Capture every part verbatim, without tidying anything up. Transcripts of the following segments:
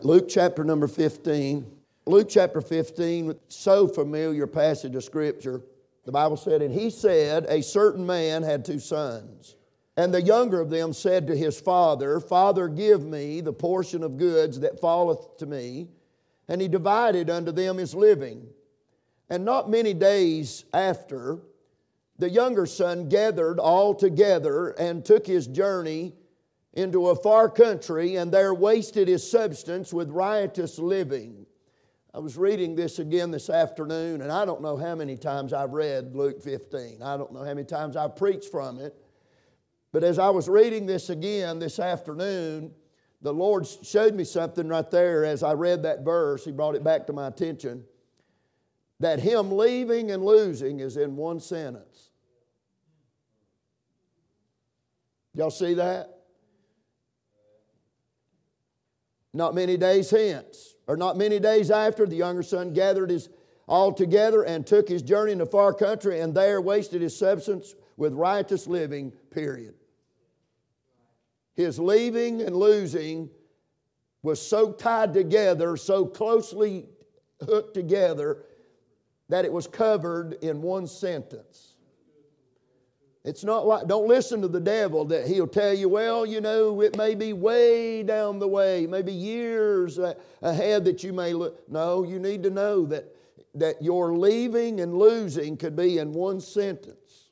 Luke chapter number fifteen. Luke chapter fifteen, so familiar passage of Scripture. The Bible said, and he said, a certain man had two sons. And the younger of them said to his father, Father, give me the portion of goods that falleth to me. And he divided unto them his living. And not many days after, the younger son gathered all together and took his journey into a far country, and there wasted his substance with riotous living. I was reading this again this afternoon, and I don't know how many times I've read Luke fifteen. I don't know how many times I've preached from it. But as I was reading this again this afternoon, the Lord showed me something right there as I read that verse. He brought it back to my attention. That him leaving and losing is in one sentence. Y'all see that? Not many days hence, or not many days after, the younger son gathered his all together and took his journey into a far country, and there wasted his substance with riotous living, period. His leaving and losing was so tied together, so closely hooked together, that it was covered in one sentence. It's not like, don't listen to the devil that he'll tell you, well, you know, it may be way down the way, maybe years ahead that you may look. No, you need to know that, that your leaving and losing could be in one sentence.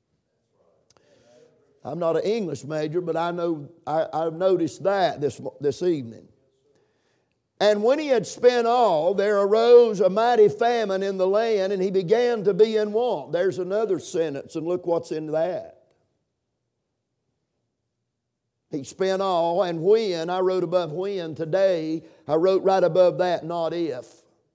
I'm not an English major, but I know, I, I've noticed that this, this evening. And when he had spent all, there arose a mighty famine in the land, and he began to be in want. There's another sentence, and look what's in that. He spent all, and when, I wrote above when today, I wrote right above that, not if.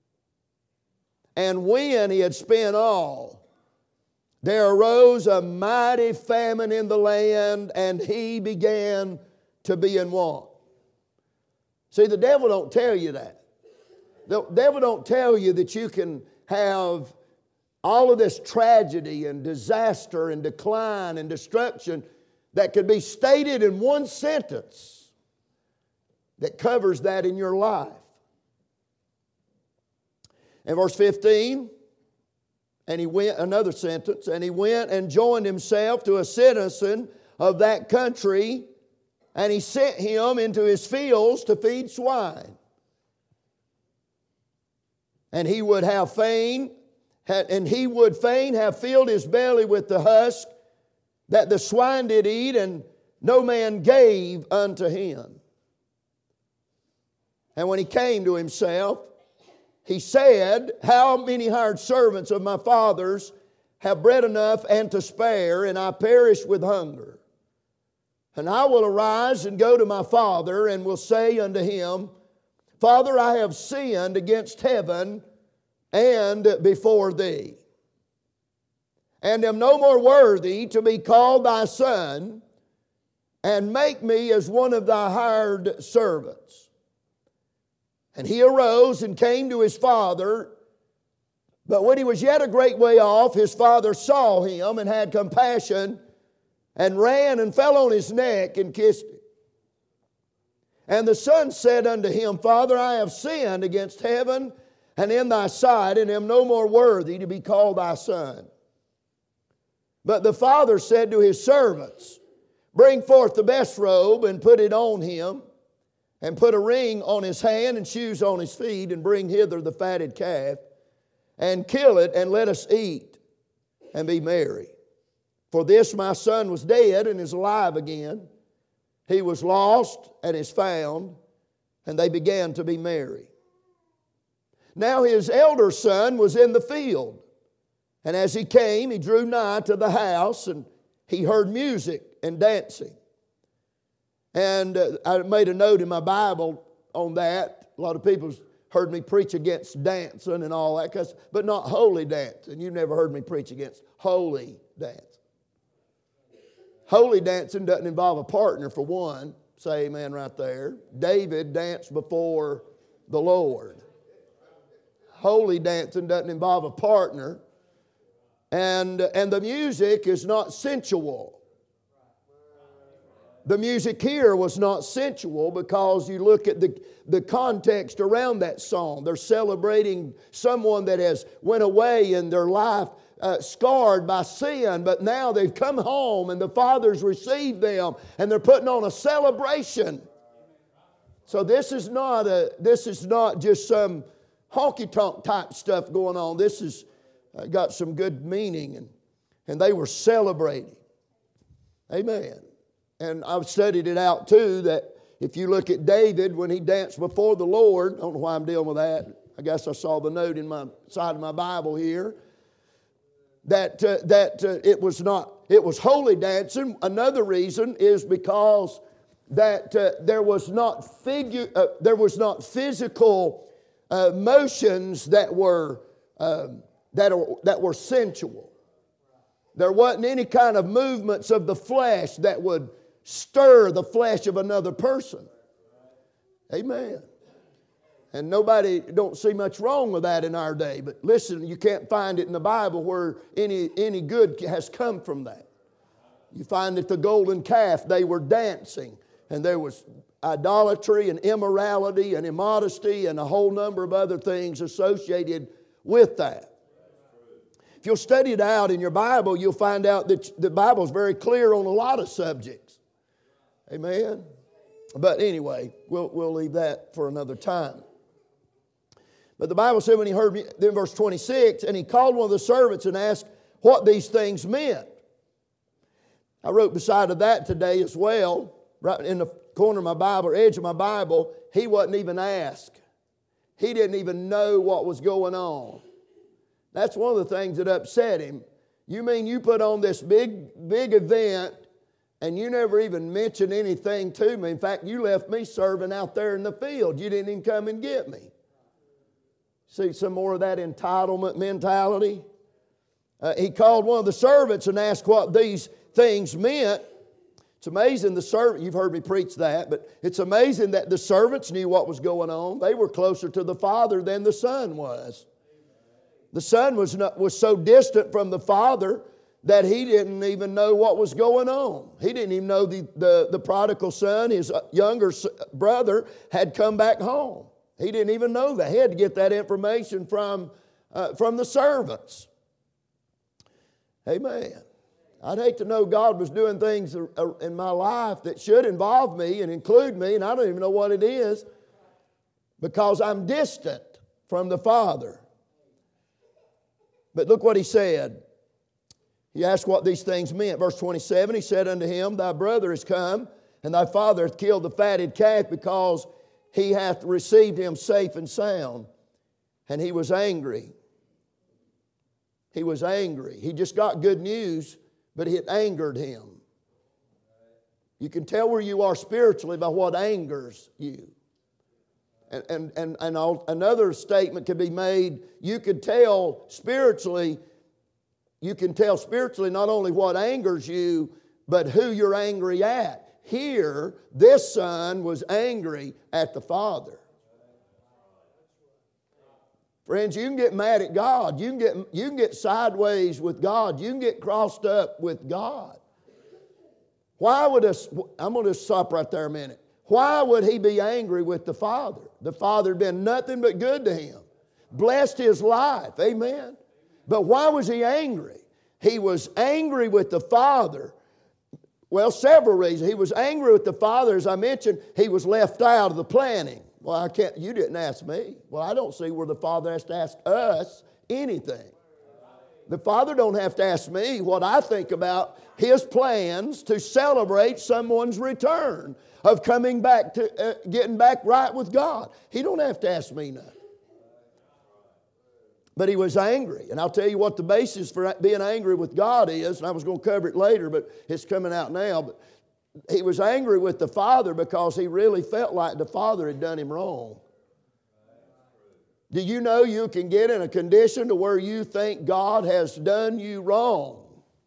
And when he had spent all, there arose a mighty famine in the land, and he began to be in want. See, the devil don't tell you that. The devil don't tell you that you can have all of this tragedy and disaster and decline and destruction that could be stated in one sentence that covers that in your life. In verse fifteen, and he went, another sentence, and he went and joined himself to a citizen of that country, and he sent him into his fields to feed swine. And he would have fain, and he would fain have filled his belly with the husk that the swine did eat, and no man gave unto him. And when he came to himself, he said, how many hired servants of my father's have bread enough and to spare, and I perish with hunger? And I will arise and go to my father, and will say unto him, Father, I have sinned against heaven and before thee, and am no more worthy to be called thy son, and make me as one of thy hired servants. And he arose and came to his father. But when he was yet a great way off, his father saw him and had compassion, and ran and fell on his neck and kissed him. And the son said unto him, Father, I have sinned against heaven and in thy sight, and am no more worthy to be called thy son. But the father said to his servants, Bring forth the best robe, and put it on him, and put a ring on his hand and shoes on his feet, and bring hither the fatted calf, and kill it, and let us eat and be merry. For this my son was dead and is alive again. He was lost and is found. And they began to be merry. Now his elder son was in the field. And as he came, he drew nigh to the house, and he heard music and dancing. And uh, I made a note in my Bible on that. A lot of people heard me preach against dancing and all that, but not holy dancing. You've never heard me preach against holy dancing. Holy dancing doesn't involve a partner, for one. Say amen right there. David danced before the Lord. Holy dancing doesn't involve a partner. And, and the music is not sensual. The music here was not sensual because you look at the, the context around that song. They're celebrating someone that has went away in their life uh, scarred by sin, but now they've come home and the Father's received them and they're putting on a celebration. So this is not a this is not just some honky-tonk type stuff going on. This has uh, got some good meaning, and, and they were celebrating. Amen. And I've studied it out too, that if you look at David when he danced before the Lord, I don't know why I'm dealing with that. I guess I saw the note in my side of my Bible here. That uh, that uh, it was not it was holy dancing. Another reason is because that uh, there was not figure uh, there was not physical uh, motions that were uh, that are, that were sensual. There wasn't any kind of movements of the flesh that would stir the flesh of another person. Amen. And nobody don't see much wrong with that in our day. But listen, you can't find it in the Bible where any, any good has come from that. You find that the golden calf, they were dancing. And there was idolatry and immorality and immodesty and a whole number of other things associated with that. If you'll study it out in your Bible, you'll find out that the Bible is very clear on a lot of subjects. Amen. But anyway, we'll, we'll leave that for another time. But the Bible said when he heard me, then verse twenty-six, and he called one of the servants and asked what these things meant. I wrote beside of that today as well, right in the corner of my Bible, or edge of my Bible, he wasn't even asked. He didn't even know what was going on. That's one of the things that upset him. You mean you put on this big, big event and you never even mentioned anything to me. In fact, you left me serving out there in the field. You didn't even come and get me. See some more of that entitlement mentality? Uh, he called one of the servants and asked what these things meant. It's amazing the servant, you've heard me preach that, but it's amazing that the servants knew what was going on. They were closer to the Father than the Son was. The Son was, not, was so distant from the Father that he didn't even know what was going on. He didn't even know the, the, the prodigal son, his younger brother, had come back home. He didn't even know that. He had to get that information from, uh, from the servants. Amen. I'd hate to know God was doing things in my life that should involve me and include me, and I don't even know what it is because I'm distant from the Father. But look what he said. He asked what these things meant. Verse twenty-seven, he said unto him, thy brother is come, and thy father hath killed the fatted calf, because he hath received him safe and sound. And he was angry. He was angry. He just got good news, but it angered him. You can tell where you are spiritually by what angers you. And, and, and, and another statement could be made, you could tell spiritually You can tell spiritually not only what angers you, but who you're angry at. Here, this son was angry at the Father. Friends, you can get mad at God. You can get, you can get sideways with God. You can get crossed up with God. Why would us, I'm going to stop right there a minute. Why would he be angry with the Father? The Father had been nothing but good to him. Blessed his life. Amen. But why was he angry? He was angry with the Father. Well, several reasons. He was angry with the Father. As I mentioned, he was left out of the planning. Well, I can't, you didn't ask me. Well, I don't see where the Father has to ask us anything. The Father don't have to ask me what I think about His plans to celebrate someone's return, of coming back to, uh, getting back right with God. He don't have to ask me nothing. But he was angry. And I'll tell you what the basis for being angry with God is, and I was going to cover it later, but it's coming out now. But he was angry with the Father because he really felt like the Father had done him wrong. Do you know you can get in a condition to where you think God has done you wrong?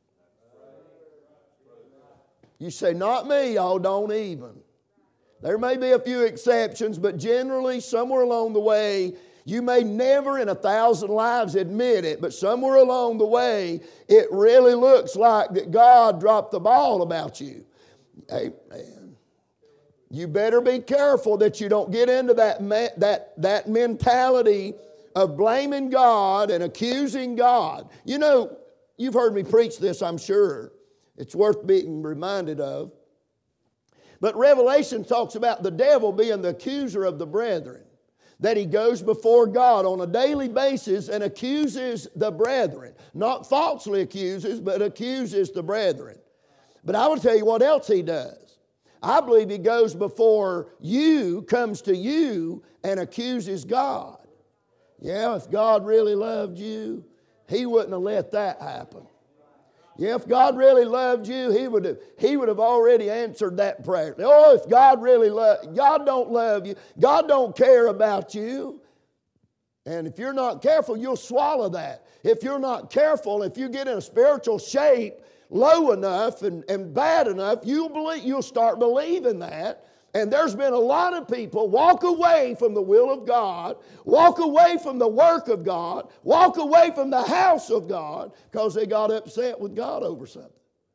You say, not me, oh, don't even. There may be a few exceptions, but generally somewhere along the way, you may never in a thousand lives admit it, but somewhere along the way, it really looks like that God dropped the ball about you. Amen. You better be careful that you don't get into that, that, that mentality of blaming God and accusing God. You know, you've heard me preach this, I'm sure. It's worth being reminded of. But Revelation talks about the devil being the accuser of the brethren. That he goes before God on a daily basis and accuses the brethren. Not falsely accuses, but accuses the brethren. But I will tell you what else he does. I believe he goes before you, comes to you, and accuses God. Yeah, if God really loved you, He wouldn't have let that happen. Yeah, if God really loved you, He would have, He would have already answered that prayer. Oh, if God really loved, God don't love you. God don't care about you. And if you're not careful, you'll swallow that. If you're not careful, if you get in a spiritual shape low enough and, and bad enough, you'll believe, you'll start believing that. And there's been a lot of people walk away from the will of God, walk away from the work of God, walk away from the house of God because they got upset with God over something.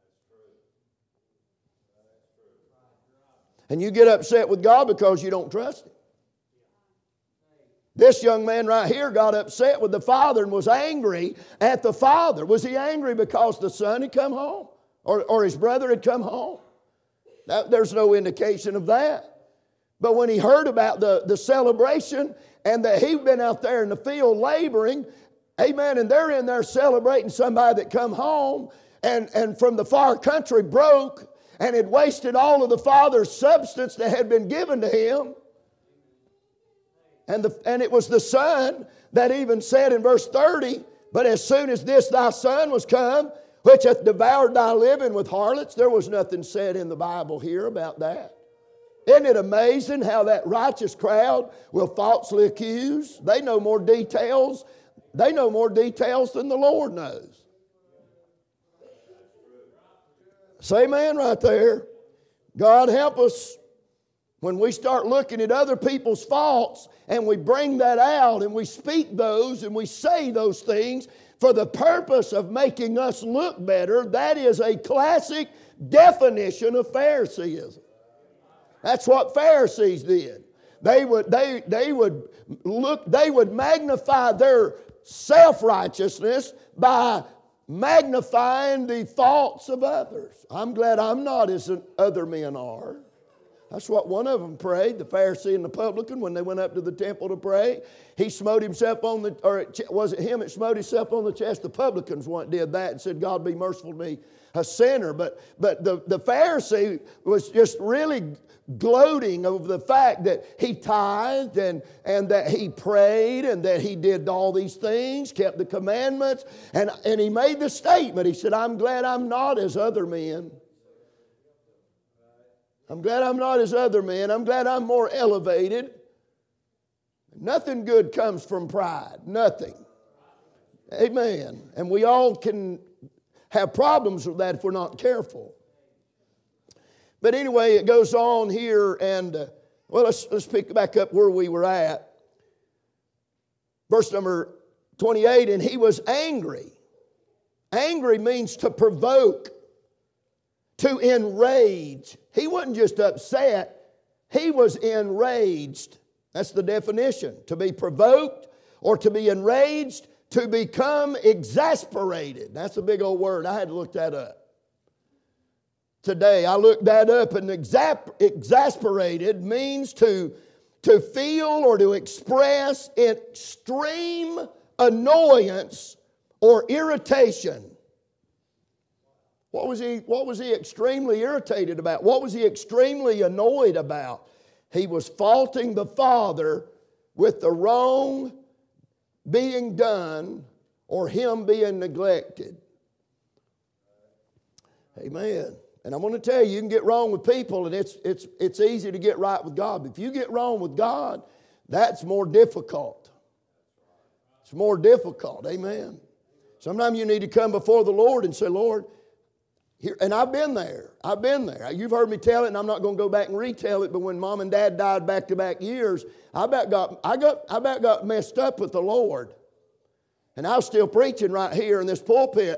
And you get upset with God because you don't trust Him. This young man right here got upset with the father and was angry at the father. Was he angry because the son had come home or, or his brother had come home? That, there's no indication of that. But when he heard about the, the celebration and that he'd been out there in the field laboring, amen, and they're in there celebrating somebody that come home and, and from the far country broke and had wasted all of the father's substance that had been given to him. And, the, and it was the son that even said in verse thirty, but as soon as this thy son was come, which hath devoured thy living with harlots. There was nothing said in the Bible here about that. Isn't it amazing how that righteous crowd will falsely accuse? They know more details. They know more details than the Lord knows. Say amen right there. God help us when we start looking at other people's faults and we bring that out and we speak those and we say those things for the purpose of making us look better. That is a classic definition of Phariseeism. That's what Pharisees did. They would, they, they would look, they would magnify their self-righteousness by magnifying the faults of others. I'm glad I'm not as other men are. That's what one of them prayed, the Pharisee and the publican, when they went up to the temple to pray. He smote himself on the, or was it him that smote himself on the chest? The publicans once did that and said, God be merciful to me, a sinner. But, but the, the Pharisee was just really gloating over the fact that he tithed and, and that he prayed and that he did all these things, kept the commandments. And, and he made the statement, he said, I'm glad I'm not as other men. I'm glad I'm not as other men. I'm glad I'm more elevated. Nothing good comes from pride. Nothing. Amen. And we all can have problems with that if we're not careful. But anyway, it goes on here and, uh, well, let's, let's pick back up where we were at. Verse number twenty-eight, and he was angry. Angry means to provoke, to enrage. He wasn't just upset, he was enraged. That's the definition. To be provoked or to be enraged, to become exasperated. That's a big old word. I had to look that up. Today, I looked that up, and exasp- exasperated means to, to feel or to express extreme annoyance or irritation. What was he, what was he extremely irritated about? What was he extremely annoyed about? He was faulting the Father with the wrong being done or him being neglected. Amen. And I'm going to tell you, you can get wrong with people, and it's, it's, it's easy to get right with God. But if you get wrong with God, that's more difficult. It's more difficult. Amen. Sometimes you need to come before the Lord and say, Lord, here, and I've been there. I've been there. You've heard me tell it, and I'm not going to go back and retell it, but when Mom and Dad died back-to-back years, I about got, I got, I about got messed up with the Lord. And I was still preaching right here in this pulpit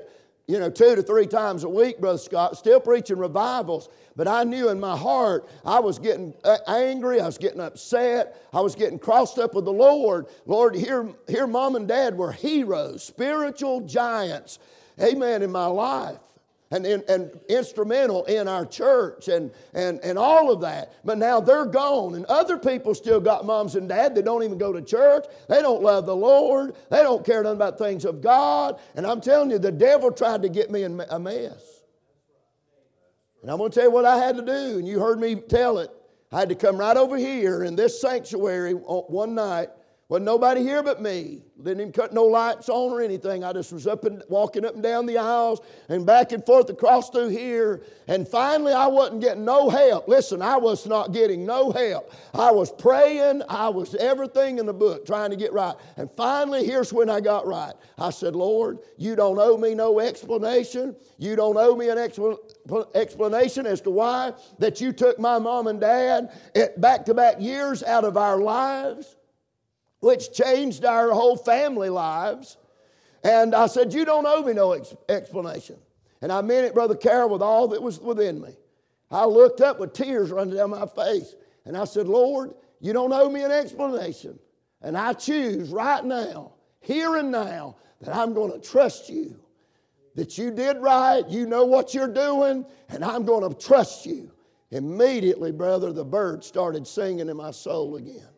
you know, two to three times a week, Brother Scott, still preaching revivals. But I knew in my heart I was getting angry. I was getting upset. I was getting crossed up with the Lord. Lord, here, here Mom and Dad were heroes, spiritual giants, amen, in my life. And, and, and instrumental in our church and, and, and all of that. But now they're gone. And other people still got moms and dads that don't even go to church. They don't love the Lord. They don't care nothing about things of God. And I'm telling you, the devil tried to get me in a mess. And I'm going to tell you what I had to do. And you heard me tell it. I had to come right over here in this sanctuary one night. Wasn't nobody here but me. Didn't even cut no lights on or anything. I just was up and walking up and down the aisles and back and forth across through here. And finally, I wasn't getting no help. Listen, I was not getting no help. I was praying. I was everything in the book trying to get right. And finally, here's when I got right. I said, Lord, you don't owe me no explanation. You don't owe me an expl- explanation as to why that you took my mom and dad back-to-back years out of our lives, which changed our whole family lives. And I said, you don't owe me no ex- explanation. And I meant it, Brother Carroll, with all that was within me. I looked up with tears running down my face. And I said, Lord, you don't owe me an explanation. And I choose right now, here and now, that I'm going to trust you. That you did right, you know what you're doing, and I'm going to trust you. Immediately, brother, the birds started singing in my soul again.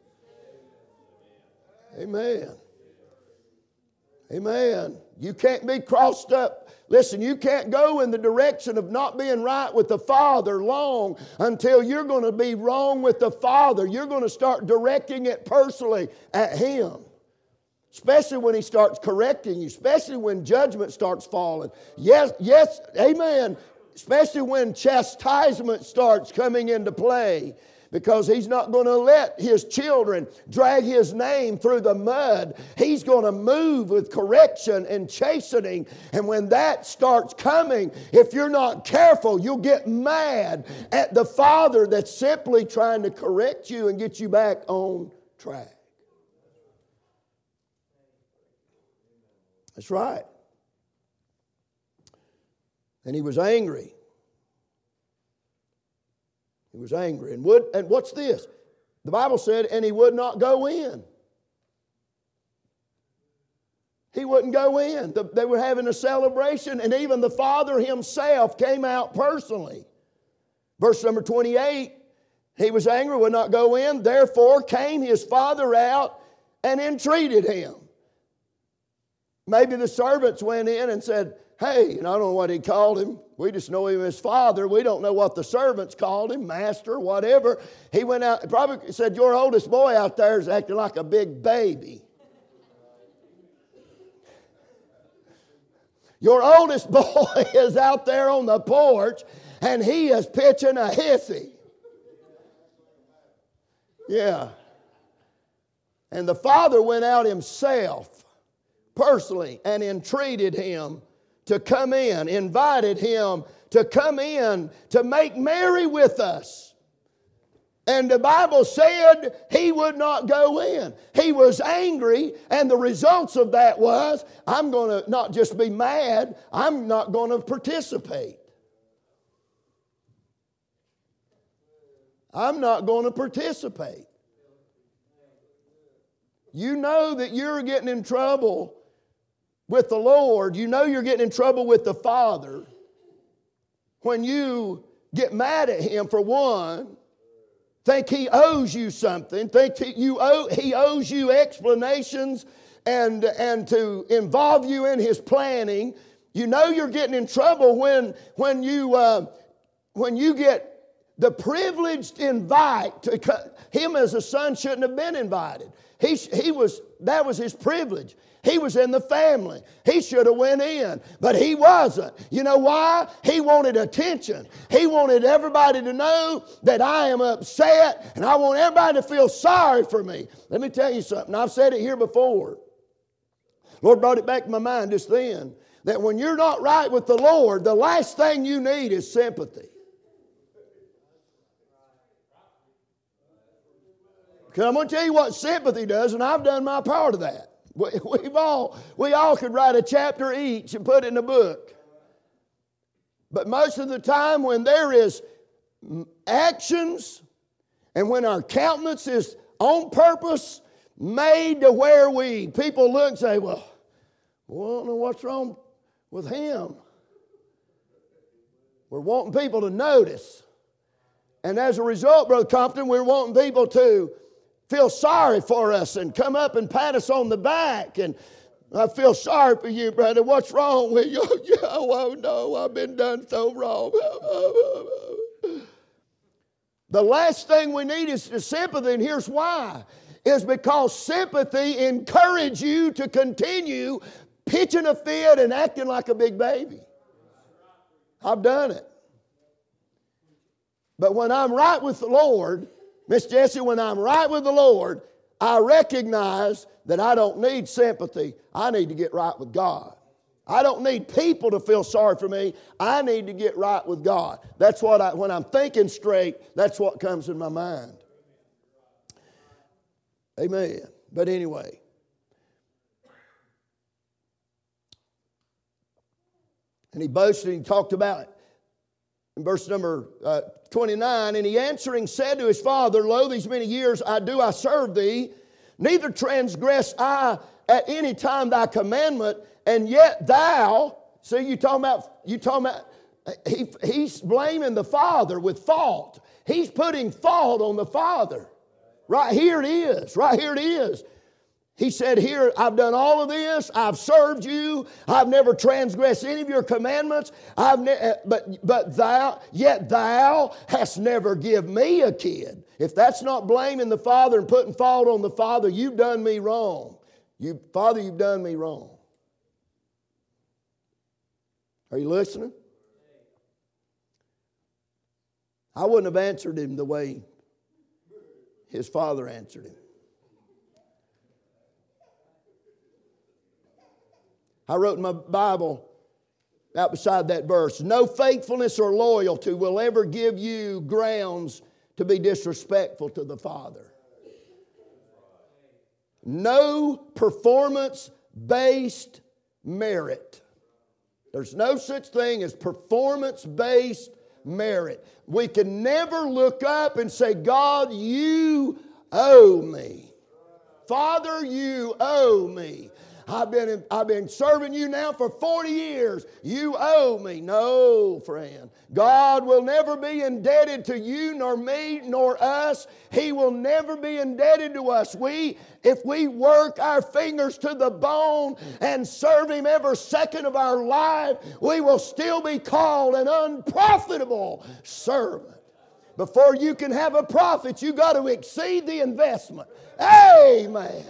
Amen. Amen. You can't be crossed up. Listen, you can't go in the direction of not being right with the Father long until you're going to be wrong with the Father. You're going to start directing it personally at Him. Especially when He starts correcting you. Especially when judgment starts falling. Yes, yes, amen. Especially when chastisement starts coming into play. Because He's not going to let His children drag His name through the mud. He's going to move with correction and chastening. And when that starts coming, if you're not careful, you'll get mad at the Father that's simply trying to correct you and get you back on track. That's right. And he was angry. He was angry. And would and what's this? The Bible said, and he would not go in. He wouldn't go in. The, they were having a celebration, and even the Father Himself came out personally. Verse number twenty-eight, he was angry, would not go in. Therefore came his father out and entreated him. Maybe the servants went in and said, hey, and I don't know what he called him. We just know him as father. We don't know what the servants called him, master, whatever. He went out, probably said, your oldest boy out there is acting like a big baby. Your oldest boy is out there on the porch, and he is pitching a hissy. Yeah. And the father went out himself, personally, and entreated him to come in, invited him to come in to make merry with us. And the Bible said he would not go in. He was angry, and the results of that was, I'm going to not just be mad, I'm not going to participate. I'm not going to participate. You know that you're getting in trouble with the Lord. You know you're getting in trouble with the Father when you get mad at Him, for one, think He owes you something, think he, you owe, he owes you explanations and, and to involve you in His planning. You know you're getting in trouble when, when, you, uh, when you get the privileged invite. To, him as a son shouldn't have been invited. He, he was, that was his privilege. He was in the family. He should have went in, but he wasn't. You know why? He wanted attention. He wanted everybody to know that I am upset, and I want everybody to feel sorry for me. Let me tell you something. I've said it here before. Lord brought it back to my mind just then, that when you're not right with the Lord, the last thing you need is sympathy. Because I'm going to tell you what sympathy does, and I've done my part of that. We've all, we all could write a chapter each and put it in a book. But most of the time when there is actions and when our countenance is on purpose made to where we, people look and say, well, well, I don't know what's wrong with him. We're wanting people to notice. And as a result, Brother Compton, we're wanting people to feel sorry for us and come up and pat us on the back. And I feel sorry for you, brother. What's wrong with you? Oh, no, I've been done so wrong. The last thing we need is sympathy, and here's why. Is because sympathy encourages you to continue pitching a fit and acting like a big baby. I've done it. But when I'm right with the Lord, Miss Jessie, when I'm right with the Lord, I recognize that I don't need sympathy. I need to get right with God. I don't need people to feel sorry for me. I need to get right with God. That's what I, when I'm thinking straight, that's what comes in my mind. Amen. But anyway. And he boasted, he talked about it. In verse number uh, twenty-nine, and he answering said to his father, Lo, these many years I do I serve thee, neither transgress I at any time thy commandment, and yet thou, see, you talking about, you talking about, he, he's blaming the father with fault. He's putting fault on the father. Right here it is. Right here it is. He said, here, I've done all of this. I've served you. I've never transgressed any of your commandments. I've ne- but, but thou, yet thou hast never give me a kid. If that's not blaming the father and putting fault on the father, you've done me wrong. You, Father, you've done me wrong. Are you listening? I wouldn't have answered him the way his father answered him. I wrote in my Bible out beside that verse, no faithfulness or loyalty will ever give you grounds to be disrespectful to the Father. No performance-based merit. There's no such thing as performance-based merit. We can never look up and say, God, you owe me. Father, you owe me. I've been, I've been serving you now for forty years. You owe me. No, friend. God will never be indebted to you, nor me, nor us. He will never be indebted to us. We, if we work our fingers to the bone and serve Him every second of our life, we will still be called an unprofitable servant. Before you can have a profit, you got to exceed the investment. Amen.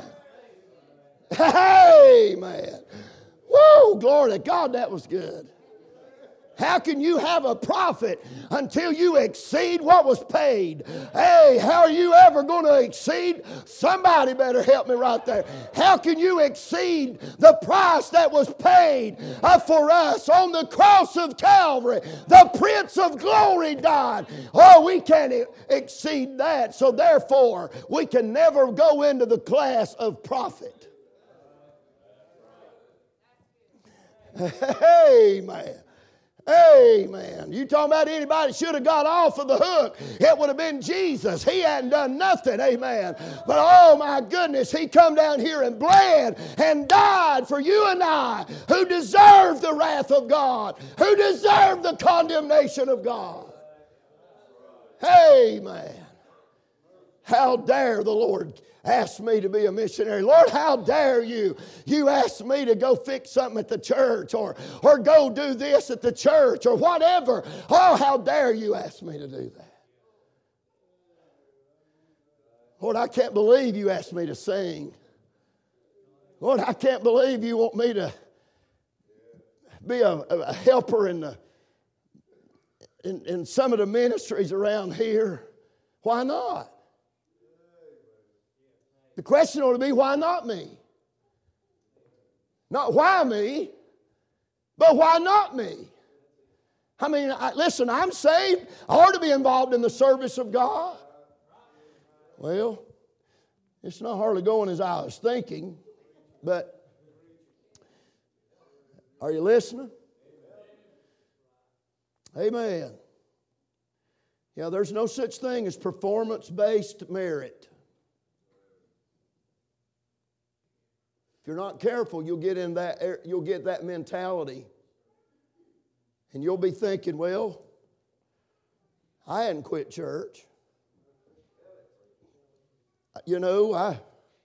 Amen. Whoa, glory to God, that was good. How can you have a profit until you exceed what was paid? Hey, how are you ever going to exceed? Somebody better help me right there. How can you exceed the price that was paid uh, for us on the cross of Calvary? The Prince of Glory died. Oh, we can't exceed that. So therefore, we can never go into the class of profit. Amen. Amen. You talking about anybody should have got off of the hook, it would have been Jesus. He hadn't done nothing. Amen. But oh my goodness, He come down here and bled and died for you and I who deserve the wrath of God, who deserve the condemnation of God. Amen. How dare the Lord ask me to be a missionary. Lord, how dare you? You ask me to go fix something at the church or, or go do this at the church or whatever. Oh, how dare you ask me to do that? Lord, I can't believe you asked me to sing. Lord, I can't believe you want me to be a, a helper in, the, in, in some of the ministries around here. Why not? The question ought to be, why not me? Not why me, but why not me? I mean, I, listen, I'm saved. I ought to be involved in the service of God. Well, it's not hardly going as I was thinking, but are you listening? Amen. Yeah, there's no such thing as performance-based merit. If you're not careful, you'll get in that you'll get that mentality. And you'll be thinking, well, I hadn't quit church. You know, I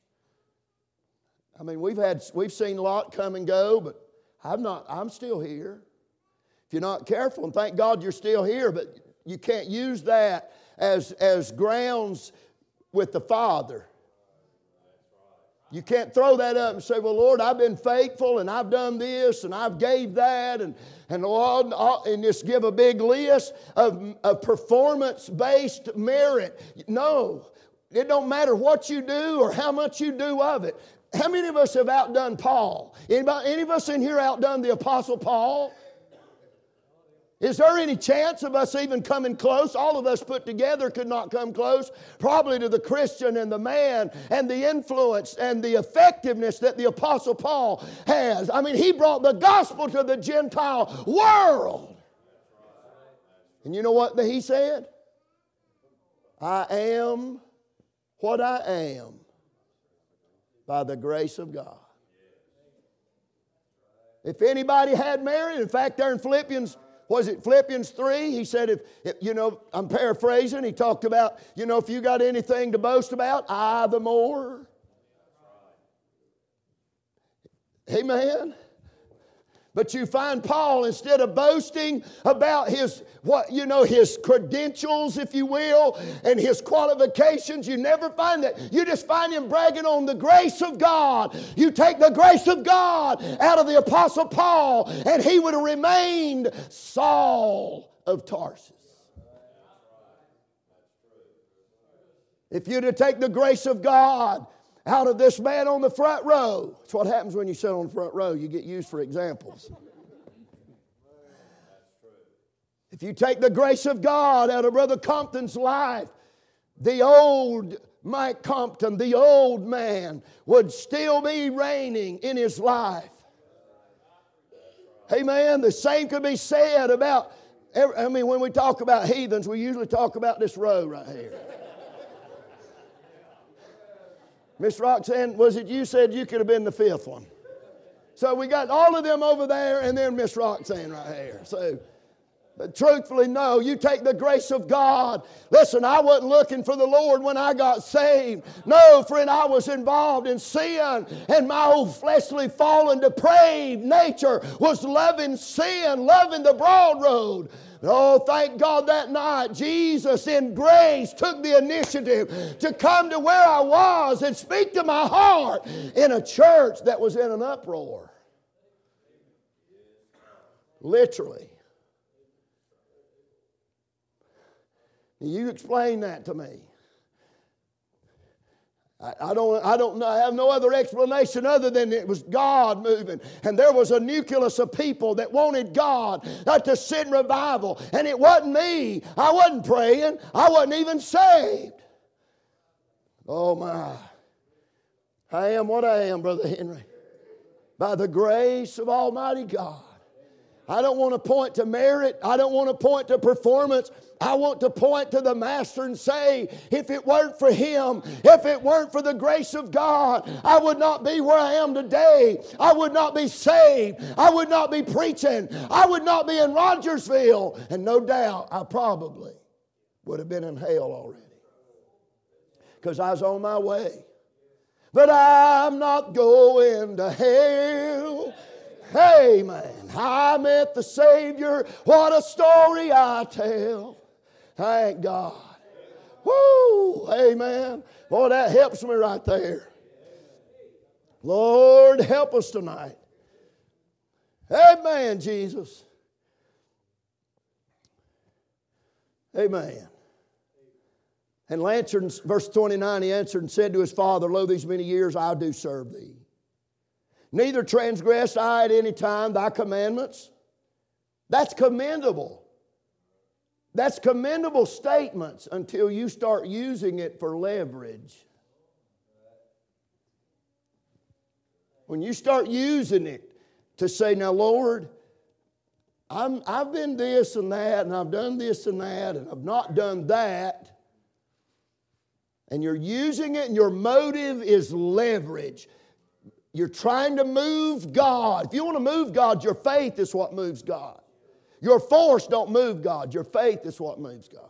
I mean, we've had we've seen a lot come and go, but I'm not I'm still here. If you're not careful, and thank God you're still here, but you can't use that as as grounds with the Father. You can't throw that up and say, well, Lord, I've been faithful and I've done this and I've gave that and, and Lord, and just give a big list of, of performance-based merit. No, it don't matter what you do or how much you do of it. How many of us have outdone Paul? Anybody, any of us in here outdone the Apostle Paul? Is there any chance of us even coming close? All of us put together could not come close, probably to the Christian and the man and the influence and the effectiveness that the Apostle Paul has. I mean, he brought the gospel to the Gentile world. And you know what he said? I am what I am by the grace of God. If anybody had merit, in fact, there in Philippians, was it Philippians three? He said, if, if, you know, I'm paraphrasing. He talked about, you know, if you got anything to boast about, I the more. Amen. But you find Paul, instead of boasting about his, what you know, his credentials, if you will, and his qualifications, you never find that. You just find him bragging on the grace of God. You take the grace of God out of the Apostle Paul, and he would have remained Saul of Tarsus. If you'd have taken the grace of God out of this man on the front row. That's what happens when you sit on the front row. You get used for examples. If you take the grace of God out of Brother Compton's life, the old Mike Compton, the old man, would still be reigning in his life. Amen. The same could be said about, every, I mean, when we talk about heathens, we usually talk about this row right here. Miss Roxanne, was it you said you could have been the fifth one? So we got all of them over there and then Miss Roxanne right here. So, but truthfully, no, you take the grace of God. Listen, I wasn't looking for the Lord when I got saved. No, friend, I was involved in sin, and my old fleshly, fallen, depraved nature was loving sin, loving the broad road. Oh, thank God that night Jesus in grace took the initiative to come to where I was and speak to my heart in a church that was in an uproar. Literally. You explain that to me. I don't, I don't know, I have no other explanation other than it was God moving. And there was a nucleus of people that wanted God not to send revival. And it wasn't me. I wasn't praying. I wasn't even saved. Oh my. I am what I am, Brother Henry. By the grace of Almighty God. I don't want to point to merit. I don't want to point to performance. I want to point to the Master and say, if it weren't for Him, if it weren't for the grace of God, I would not be where I am today. I would not be saved. I would not be preaching. I would not be in Rogersville. And no doubt, I probably would have been in hell already. Because I was on my way. But I'm not going to hell. Hey, man, I met the Savior. What a story I tell. Thank God. Woo, amen. Boy, that helps me right there. Lord, help us tonight. Amen, Jesus. Amen. And answered, verse twenty-nine, he answered and said to his father, Lo, these many years I do serve thee. Neither transgressed I at any time thy commandments. That's commendable. That's commendable statements until you start using it for leverage. When you start using it to say, now Lord, I'm, I've been this and that, and I've done this and that, and I've not done that. And you're using it, and your motive is leverage. You're trying to move God. If you want to move God, your faith is what moves God. Your force don't move God. Your faith is what moves God.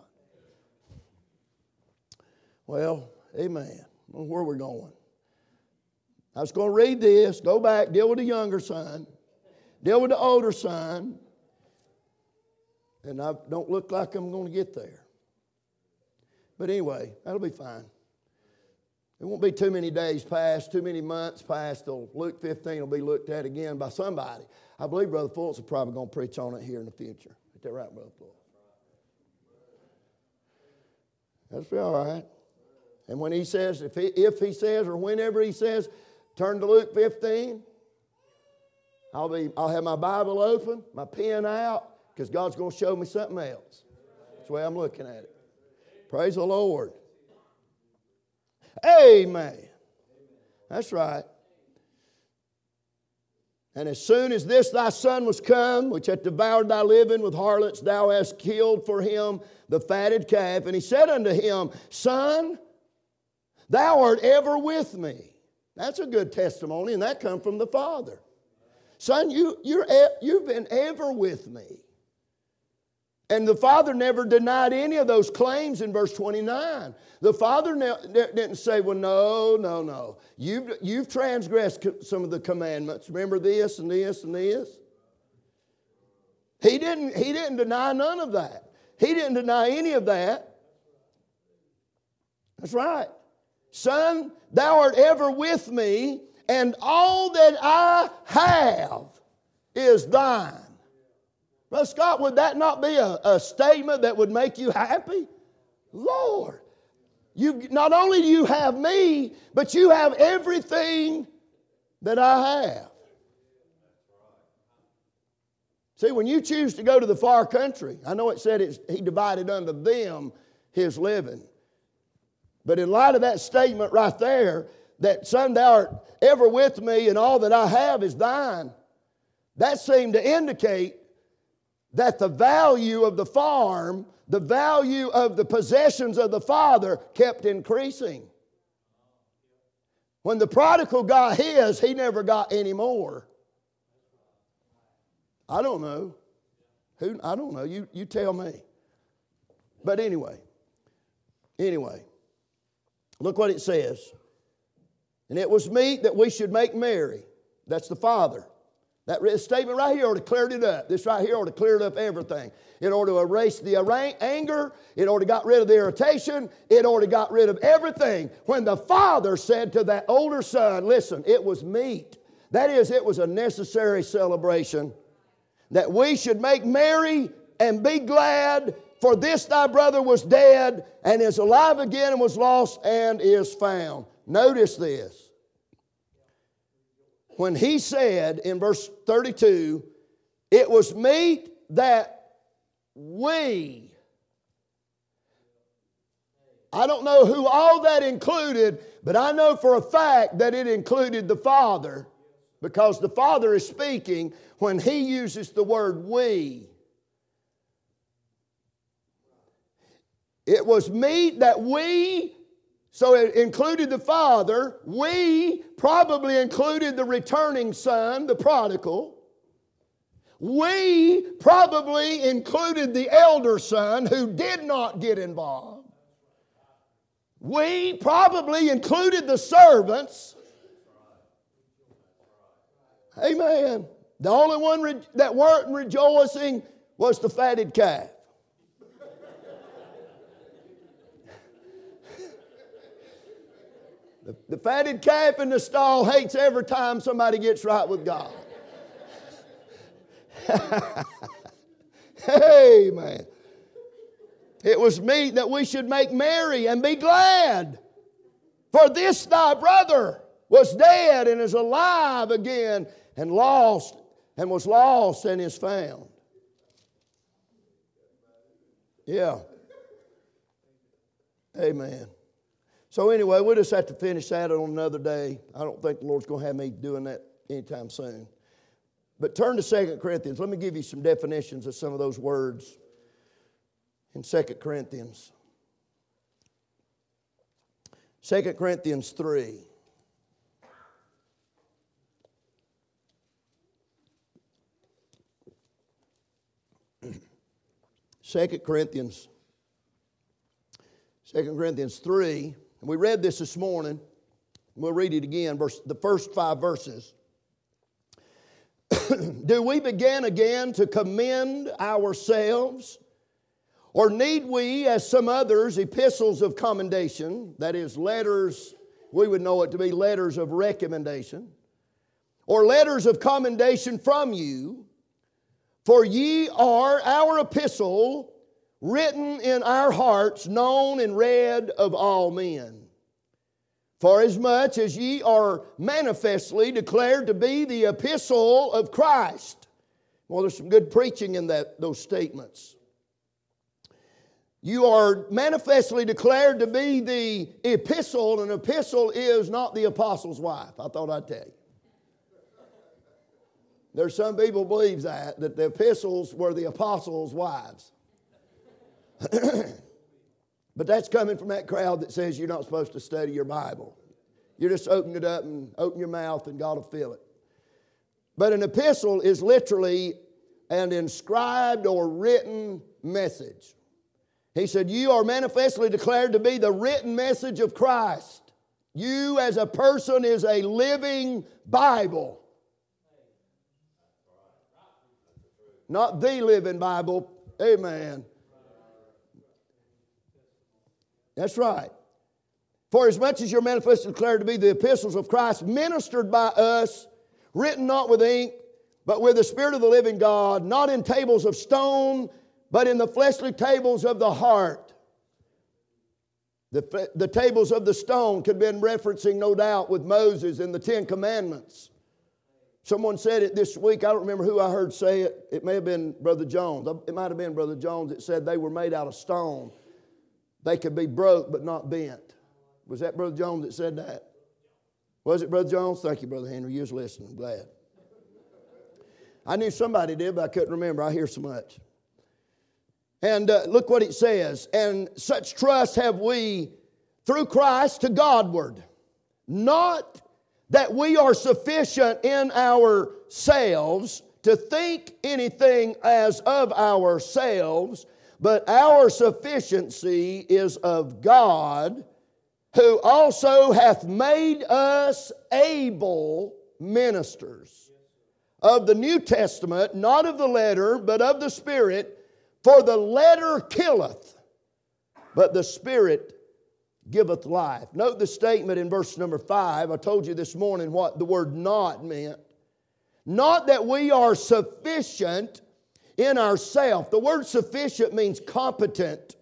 Well, amen. Well, where are we going? I was going to read this, go back, deal with the younger son, deal with the older son, and I don't look like I'm going to get there. But anyway, that'll be fine. It won't be too many days past, too many months past till Luke fifteen will be looked at again by somebody. I believe Brother Fultz is probably going to preach on it here in the future. Is that right, Brother Fultz? That'll be all right. And when he says, if he, if he says, or whenever he says, turn to Luke fifteen, I'll be, I'll have my Bible open, my pen out, because God's going to show me something else. That's the way I'm looking at it. Praise the Lord. Amen. That's right. And as soon as this thy son was come, which hath devoured thy living with harlots, thou hast killed for him the fatted calf. And he said unto him, Son, thou art ever with me. That's a good testimony, and that comes from the Father. Son, you, you're, you've been ever with me. And the Father never denied any of those claims in verse twenty-nine. The Father ne- didn't say, well, no, no, no. You've, you've transgressed some of the commandments. Remember this and this and this? He didn't, he didn't deny none of that. He didn't deny any of that. That's right. Son, thou art ever with me, and all that I have is thine. Brother Scott, would that not be a, a statement that would make you happy? Lord, you not only do you have me, but you have everything that I have. See, when you choose to go to the far country, I know it said it's, he divided unto them his living. But in light of that statement right there, that son, thou art ever with me and all that I have is thine, that seemed to indicate that the value of the farm, the value of the possessions of the father kept increasing. When the prodigal got his, he never got any more. I don't know. Who? I don't know. You, you tell me. But anyway, anyway, look what it says. And it was meet that we should make merry. That's the Father. That statement right here ought to clear it up. This right here ought to clear up everything. It ought to erase the anger. It ought to got rid of the irritation. It ought to got rid of everything. When the Father said to that older son, listen, it was meet. That is, it was a necessary celebration. That we should make merry and be glad, for this thy brother was dead and is alive again and was lost and is found. Notice this. When he said in verse thirty-two, it was meet that we, I don't know who all that included, but I know for a fact that it included the Father, because the Father is speaking when he uses the word we. It was meet that we, so it included the Father. We probably included the returning son, the prodigal. We probably included the elder son who did not get involved. We probably included the servants. Amen. The only one re- that weren't rejoicing was the fatted calf. The, the fatted calf in the stall hates every time somebody gets right with God. Amen. It was meet that we should make merry and be glad. For this thy brother was dead and is alive again, and lost and was lost and is found. Yeah. Amen. So anyway, we'll just have to finish that on another day. I don't think the Lord's going to have me doing that anytime soon. But turn to Second Corinthians. Let me give you some definitions of some of those words in Second Corinthians. Second Corinthians three. Second Corinthians. Second Corinthians three. And we read this this morning. We'll read it again, verse, the first five verses. Do we begin again to commend ourselves? Or need we, as some others, epistles of commendation, that is, letters, we would know it to be letters of recommendation, or letters of commendation from you? For ye are our epistle, written in our hearts, known and read of all men. For as much as ye are manifestly declared to be the epistle of Christ. Well, there's some good preaching in that, those statements. You are manifestly declared to be the epistle, and an epistle is not the apostle's wife. I thought I'd tell you. There's some people believe that, that the epistles were the apostles' wives. But that's coming from that crowd that says you're not supposed to study your Bible. You just open it up and open your mouth and God will fill it. But an epistle is literally an inscribed or written message. He said, you are manifestly declared to be the written message of Christ. You as a person is a living Bible. Not the living Bible. Amen. That's right. For as much as you're manifestly declared to be the epistles of Christ, ministered by us, written not with ink, but with the Spirit of the living God, not in tables of stone, but in the fleshly tables of the heart. The, the tables of the stone could have been referencing, no doubt, with Moses and the Ten Commandments. Someone said it this week. I don't remember who I heard say it. It may have been Brother Jones. It might have been Brother Jones that said they were made out of stone. They could be broke but not bent. Was that Brother Jones that said that? Was it Brother Jones? Thank you, Brother Henry. You was listening. I'm glad. I knew somebody did, but I couldn't remember. I hear so much. And uh, look what it says. And such trust have we through Christ to Godward. Not that we are sufficient in ourselves to think anything as of ourselves, but our sufficiency is of God, who also hath made us able ministers of the New Testament, not of the letter, but of the Spirit. For the letter killeth, but the Spirit giveth life. Note the statement in verse number five. I told you this morning what the word not meant. Not that we are sufficient in ourselves. The word sufficient means competent,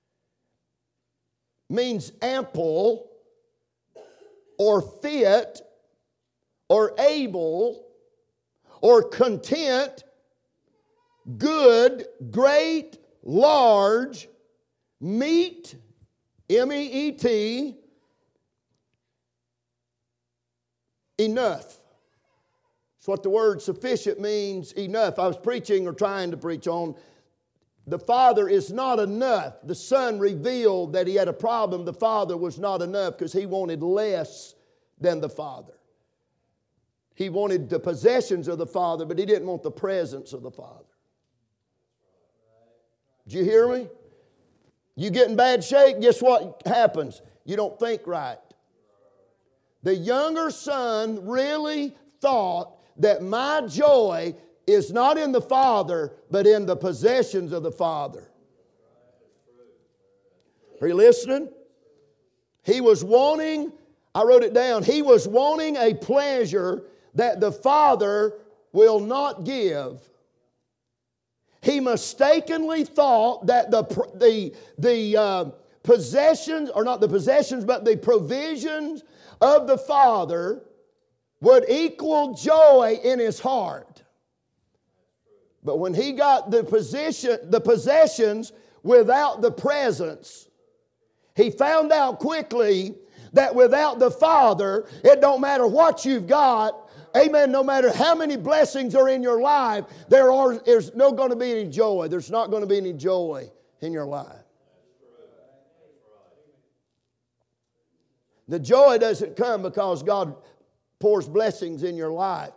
means ample, or fit, or able, or content, good, great, large, meet, M E E T, enough. That's what the word sufficient means, enough. I was preaching or trying to preach on the Father is not enough. The Son revealed that he had a problem. The Father was not enough because he wanted less than the Father. He wanted the possessions of the Father, but he didn't want the presence of the Father. Did you hear me? You get in bad shape, guess what happens? You don't think right. The younger son really thought that my joy is not in the Father, but in the possessions of the Father. Are you listening? He was wanting, I wrote it down, he was wanting a pleasure that the Father will not give. He mistakenly thought that the, the, the uh, possessions, or not the possessions, but the provisions of the Father would equal joy in his heart. But when he got the position, the possessions without the presence, he found out quickly that without the Father, it don't matter what you've got, Amen. No matter how many blessings are in your life, there are, there's not going to be any joy. There's not going to be any joy in your life. The joy doesn't come because God pours blessings in your life.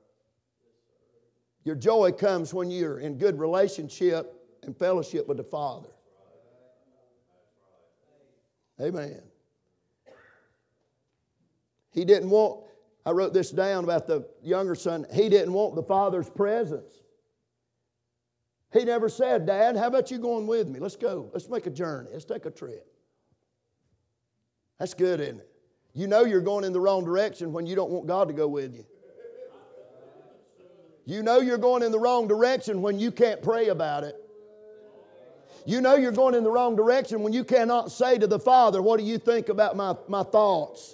Your joy comes when you're in good relationship and fellowship with the Father. Amen. He didn't want, I wrote this down about the younger son, he didn't want the Father's presence. He never said, Dad, how about you going with me? Let's go. Let's make a journey. Let's take a trip. That's good, isn't it? You know you're going in the wrong direction when you don't want God to go with you. You know you're going in the wrong direction when you can't pray about it. You know you're going in the wrong direction when you cannot say to the Father, what do you think about my, my thoughts?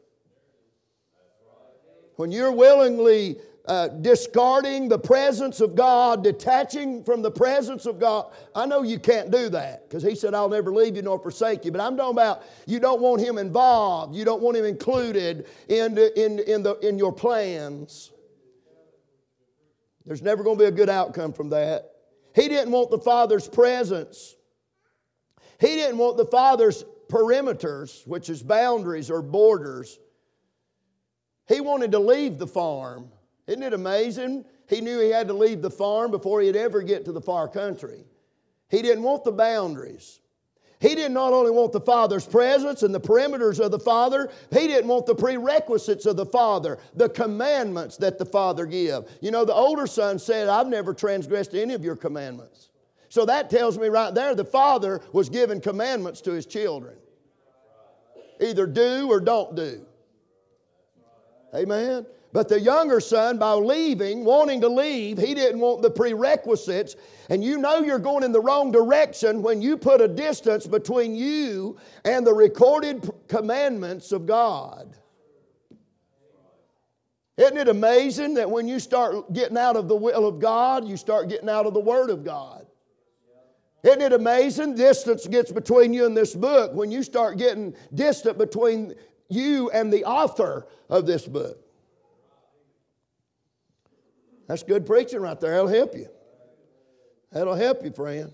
When you're willingly uh, discarding the presence of God, detaching from the presence of God, I know you can't do that because He said, I'll never leave you nor forsake you. But I'm talking about you don't want Him involved. You don't want Him included in, the, in, in, the, in your plans. There's never going to be a good outcome from that. He didn't want the Father's presence. He didn't want the Father's perimeters, which is boundaries or borders. He wanted to leave the farm. Isn't it amazing? He knew he had to leave the farm before he'd ever get to the far country. He didn't want the boundaries. He did not only want the Father's presence and the perimeters of the Father, he didn't want the prerequisites of the Father, the commandments that the Father give. You know, the older son said, I've never transgressed any of your commandments. So that tells me right there the Father was giving commandments to His children. Either do or don't do. Amen? But the younger son, by leaving, wanting to leave, he didn't want the prerequisites. And you know you're going in the wrong direction when you put a distance between you and the recorded commandments of God. Isn't it amazing that when you start getting out of the will of God, you start getting out of the Word of God? Isn't it amazing? Distance gets between you and this book when you start getting distant between you and the author of this book. That's good preaching right there. That'll help you. That'll help you, friend.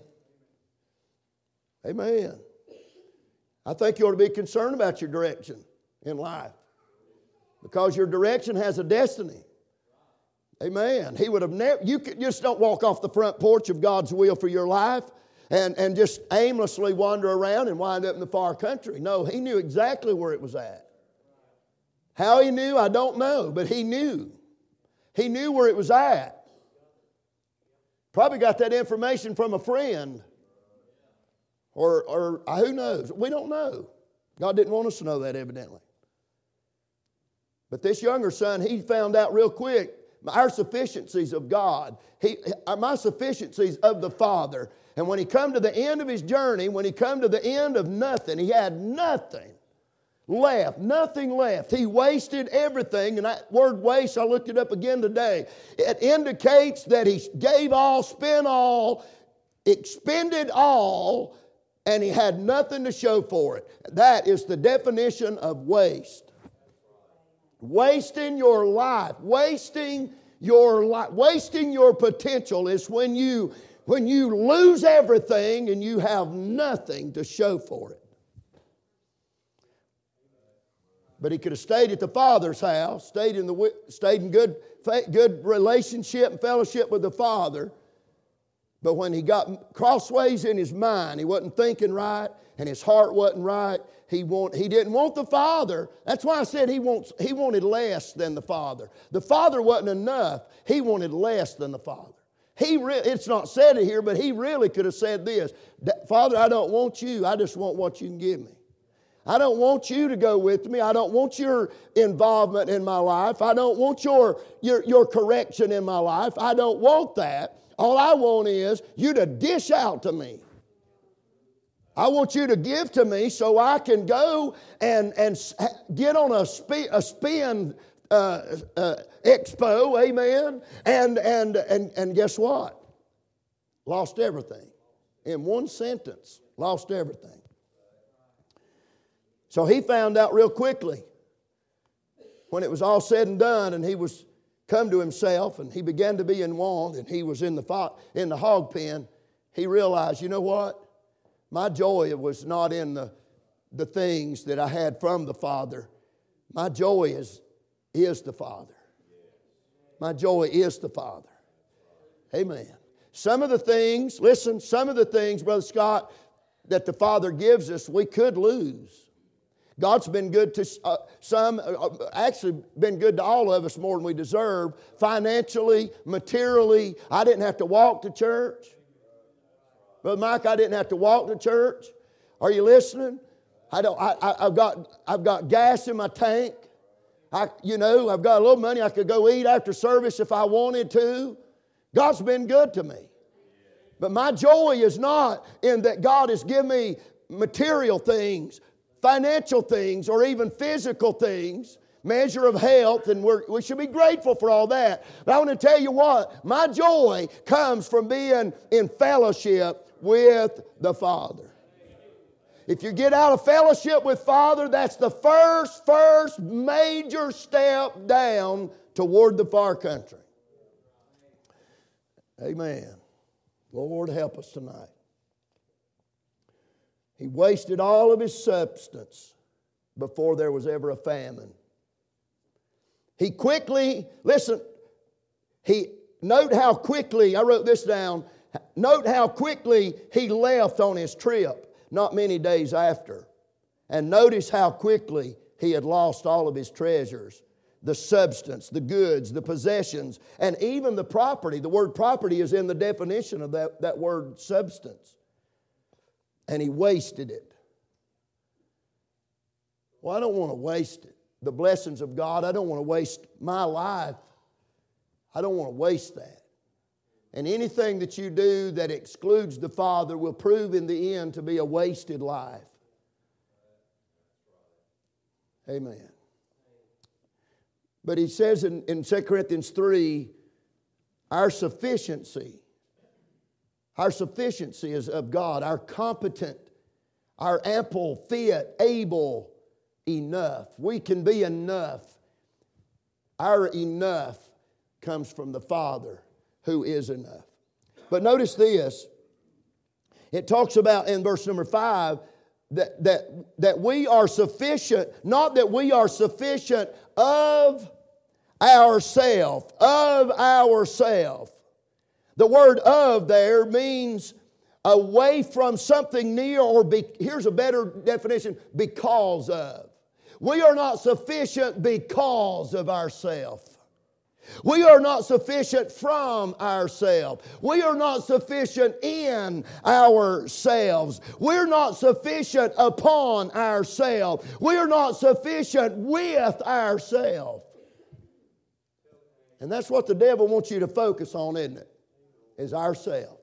Amen. I think you ought to be concerned about your direction in life because your direction has a destiny. Amen. He would have never, you could, just don't walk off the front porch of God's will for your life and, and just aimlessly wander around and wind up in the far country. No, he knew exactly where it was at. How he knew, I don't know, but he knew. He knew where it was at. Probably got that information from a friend. Or, or who knows? We don't know. God didn't want us to know that, evidently. But this younger son, he found out real quick, our sufficiencies of God. He, my sufficiencies of the Father. And when he come to the end of his journey, when he come to the end of nothing, he had nothing left, nothing left. He wasted everything. And that word waste, I looked it up again today. It indicates that he gave all, spent all, expended all, and he had nothing to show for it. That is the definition of waste. Wasting your life, wasting your life, wasting your potential is when you, when you lose everything and you have nothing to show for it. But he could have stayed at the Father's house, stayed in the stayed in good good relationship and fellowship with the Father. But when he got crossways in his mind, he wasn't thinking right, and his heart wasn't right. He want, he didn't want the Father. That's why I said he wants he wanted less than the Father. The Father wasn't enough. He wanted less than the Father. He re, it's not said it here, but he really could have said this: Father, I don't want you. I just want what you can give me. I don't want you to go with me. I don't want your involvement in my life. I don't want your, your, your correction in my life. I don't want that. All I want is you to dish out to me. I want you to give to me so I can go and, and get on a, spe, a spin uh, uh, expo, amen, and, and, and, and guess what? Lost everything. In one sentence, lost everything. So he found out real quickly when it was all said and done and he was come to himself and he began to be in want and he was in the, fo- in the hog pen, he realized, you know what? My joy was not in the, the things that I had from the Father. My joy is, is the Father. My joy is the Father. Amen. Some of the things, listen, some of the things, Brother Scott, that the Father gives us, we could lose. God's been good to uh, some, uh, actually been good to all of us more than we deserve. Financially, materially, I didn't have to walk to church. Brother Mike, I didn't have to walk to church. Are you listening? I don't. I, I, I've got. I've got gas in my tank. I, you know, I've got a little money. I could go eat after service if I wanted to. God's been good to me. But my joy is not in that God has given me material things, financial things, or even physical things, measure of health, and we're, we should be grateful for all that. But I want to tell you what, my joy comes from being in fellowship with the Father. If you get out of fellowship with Father, that's the first, first major step down toward the far country. Amen. Lord, help us tonight. He wasted all of his substance before there was ever a famine. He quickly, listen, he, note how quickly, I wrote this down, note how quickly he left on his trip, not many days after. And notice how quickly he had lost all of his treasures, the substance, the goods, the possessions, and even the property. The word property is in the definition of that, that word substance. And he wasted it. Well, I don't want to waste it. The blessings of God, I don't want to waste my life. I don't want to waste that. And anything that you do that excludes the Father will prove in the end to be a wasted life. Amen. But he says in, in Second Corinthians three, our sufficiency, our sufficiency is of God, our competent, our ample, fit, able, enough. We can be enough. Our enough comes from the Father who is enough. But notice this. It talks about in verse number five that, that, that we are sufficient, not that we are sufficient of ourself, of ourself. The word of there means away from something near, or be, here's a better definition, because of. We are not sufficient because of ourselves. We are not sufficient from ourselves. We are not sufficient in ourselves. We're not sufficient upon ourselves. We are not sufficient with ourselves. And that's what the devil wants you to focus on, isn't it? Is ourselves.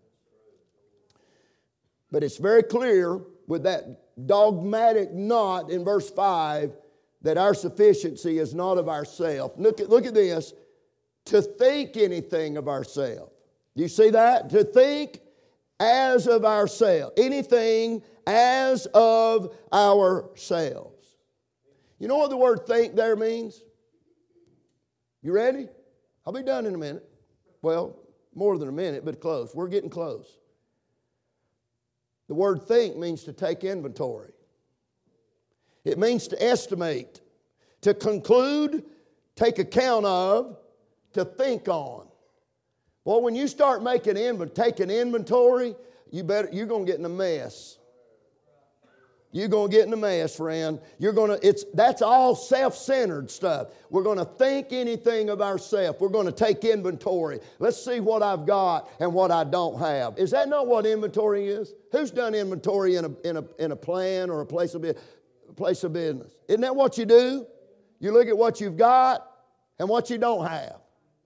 But it's very clear with that dogmatic knot in verse five that our sufficiency is not of ourselves. Look at, look at this. To think anything of ourselves. Do you see that? To think as of ourselves. Anything as of ourselves. You know what the word think there means? You ready? I'll be done in a minute. Well, more than a minute, but close. We're getting close. The word think means to take inventory. It means to estimate, to conclude, take account of, to think on. Well, when you start making inventory, taking inventory, you better you're going to get in a mess. You're going to get in a mess, friend. You're going to it's that's all self-centered stuff. We're going to think anything of ourselves. We're going to take inventory. Let's see what I've got and what I don't have. Is that not what inventory is? Who's done inventory in a in a in a plan or a place of a place of business? Isn't that what you do? You look at what you've got and what you don't have.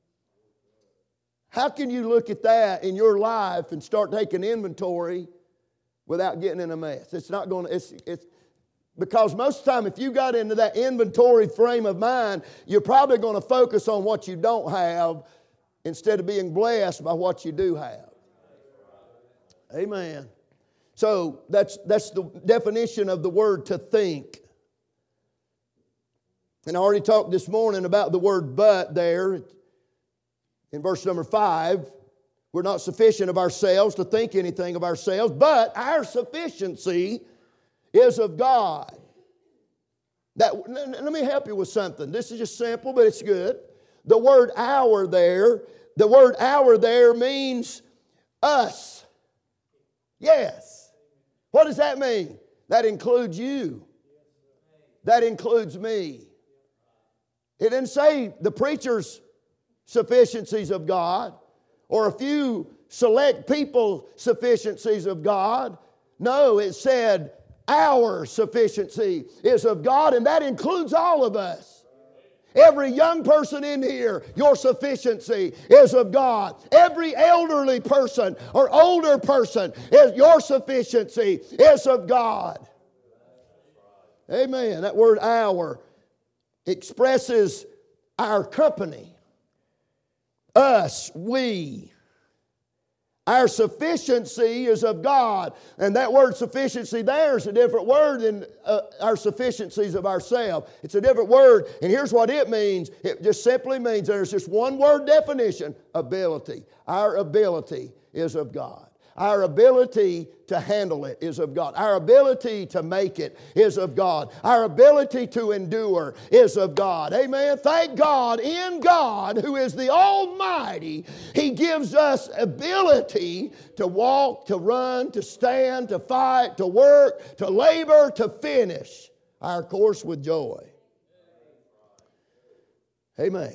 How can you look at that in your life and start taking inventory without getting in a mess? It's not going to, it's, it's, because most of the time if you got into that inventory frame of mind, you're probably going to focus on what you don't have instead of being blessed by what you do have. Amen. So that's, that's the definition of the word to think. And I already talked this morning about the word but there. In verse number five, we're not sufficient of ourselves to think anything of ourselves, but our sufficiency is of God. That, let me help you with something. This is just simple, but it's good. The word our there, the word our there means us. Yes. What does that mean? That includes you. That includes me. It didn't say the preacher's sufficiencies of God or a few select people sufficiencies of God. No, it said our sufficiency is of God, and that includes all of us. Every young person in here, your sufficiency is of God. Every elderly person or older person, is your sufficiency is of God. Amen. That word our expresses our company. Us, we. Our sufficiency is of God. And that word sufficiency there is a different word than uh, our sufficiencies of ourselves. It's a different word. And here's what it means. It just simply means there's just one word definition: ability. Our ability is of God. Our ability to handle it is of God. Our ability to make it is of God. Our ability to endure is of God. Amen. Thank God, in God, who is the Almighty, He gives us ability to walk, to run, to stand, to fight, to work, to labor, to finish our course with joy. Amen.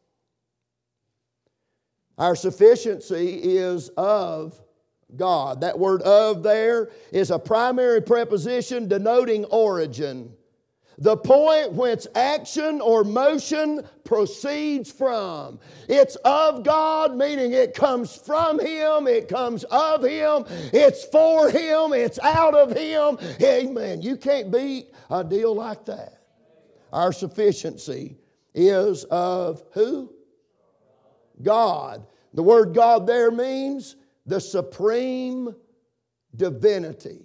Our sufficiency is of God. That word of there is a primary preposition denoting origin. The point whence action or motion proceeds from. It's of God, meaning it comes from Him, it comes of Him, it's for Him, it's out of Him. Amen. You can't beat a deal like that. Our sufficiency is of who? God. The word God there means the supreme divinity.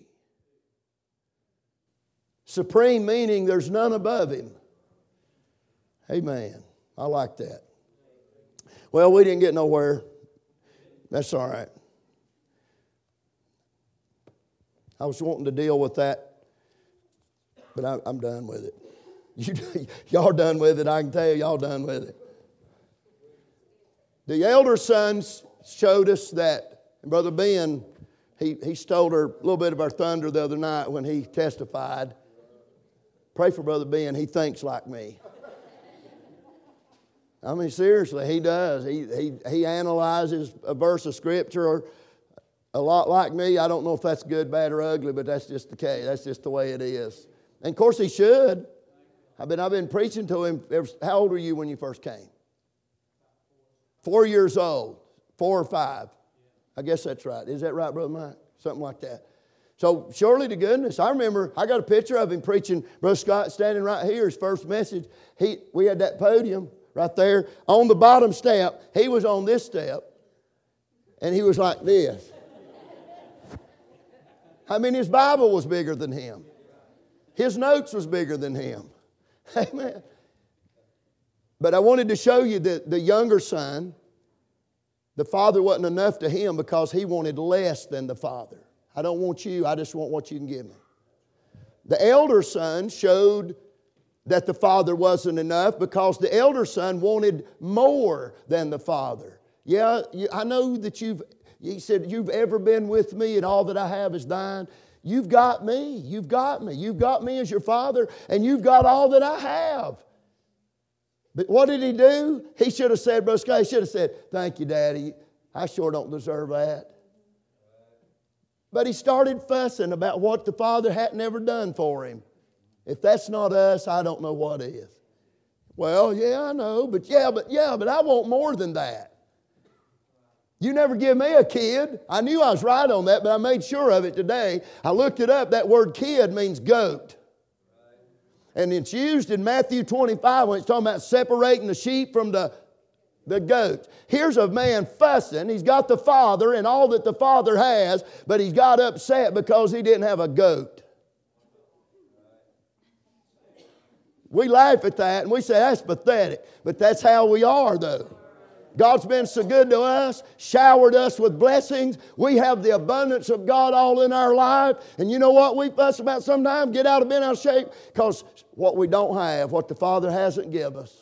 Supreme meaning there's none above Him. Amen. I like that. Well, we didn't get nowhere. That's all right. I was wanting to deal with that, but I, I'm done with it. You, y'all done with it. I can tell you, y'all done with it. The elder sons showed us that. And Brother Ben, he, he stole her, a little bit of our thunder the other night when he testified. Pray for Brother Ben. He thinks like me. I mean, seriously, he does. He, he, he analyzes a verse of Scripture a lot like me. I don't know if that's good, bad, or ugly, but that's just the case. That's just the way it is. And of course he should. I've been, I've been preaching to him. Ever, how old were you when you first came? Four years old. Four or five. I guess that's right. Is that right, Brother Mike? Something like that. So surely to goodness, I remember I got a picture of him preaching. Brother Scott standing right here, his first message. He, we had that podium right there. On the bottom step, he was on this step. And he was like this. I mean, his Bible was bigger than him. His notes was bigger than him. Amen. But I wanted to show you that the younger son, the father wasn't enough to him because he wanted less than the father. I don't want you, I just want what you can give me. The elder son showed that the father wasn't enough because the elder son wanted more than the father. Yeah, I know that you've, he said, you've ever been with me and all that I have is thine. You've got me, you've got me. You've got me as your father and you've got all that I have. But what did he do? He should have said, Brother Scott, he should have said, thank you, Daddy. I sure don't deserve that. But he started fussing about what the Father hadn't ever done for him. If that's not us, I don't know what is. Well, yeah, I know, but yeah, but yeah, but I want more than that. You never give me a kid. I knew I was right on that, but I made sure of it today. I looked it up. That word kid means goat. And it's used in Matthew twenty-five when it's talking about separating the sheep from the, the goats. Here's a man fussing. He's got the father and all that the father has, but he's got upset because he didn't have a goat. We laugh at that and we say, that's pathetic. But that's how we are, though. God's been so good to us, showered us with blessings. We have the abundance of God all in our life. And you know what we fuss about sometimes? Get out of bent out of shape. Because what we don't have, what the Father hasn't given us.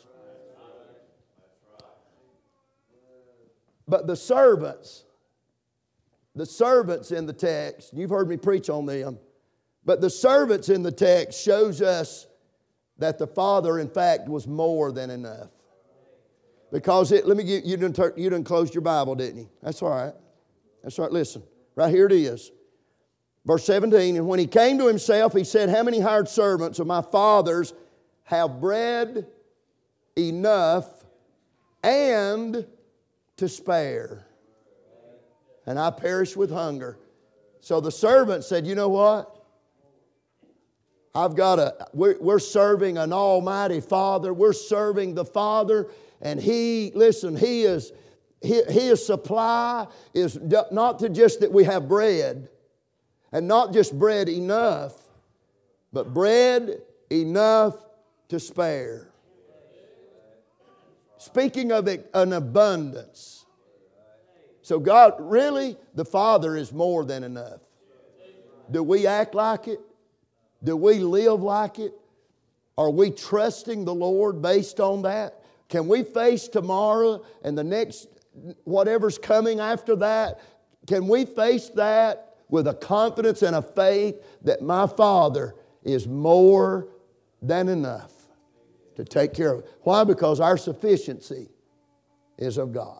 But the servants, the servants in the text, you've heard me preach on them, but the servants in the text shows us that the Father, in fact, was more than enough. Because it, let me get, you didn't, you didn't close your Bible, didn't you? That's all right. That's all right. Listen, right here it is. Verse seventeen, and when he came to himself, he said, how many hired servants of my father's have bread enough and to spare? And I perish with hunger. So the servant said, you know what? I've got a, we're, we're serving an almighty Father. We're serving the Father. And He, listen, He is, His, His supply is not to just that we have bread. And not just bread enough. But bread enough to spare. Speaking of an abundance. So God, really, the Father is more than enough. Do we act like it? Do we live like it? Are we trusting the Lord based on that? Can we face tomorrow and the next, whatever's coming after that? Can we face that with a confidence and a faith that my Father is more than enough to take care of it? Why? Because our sufficiency is of God.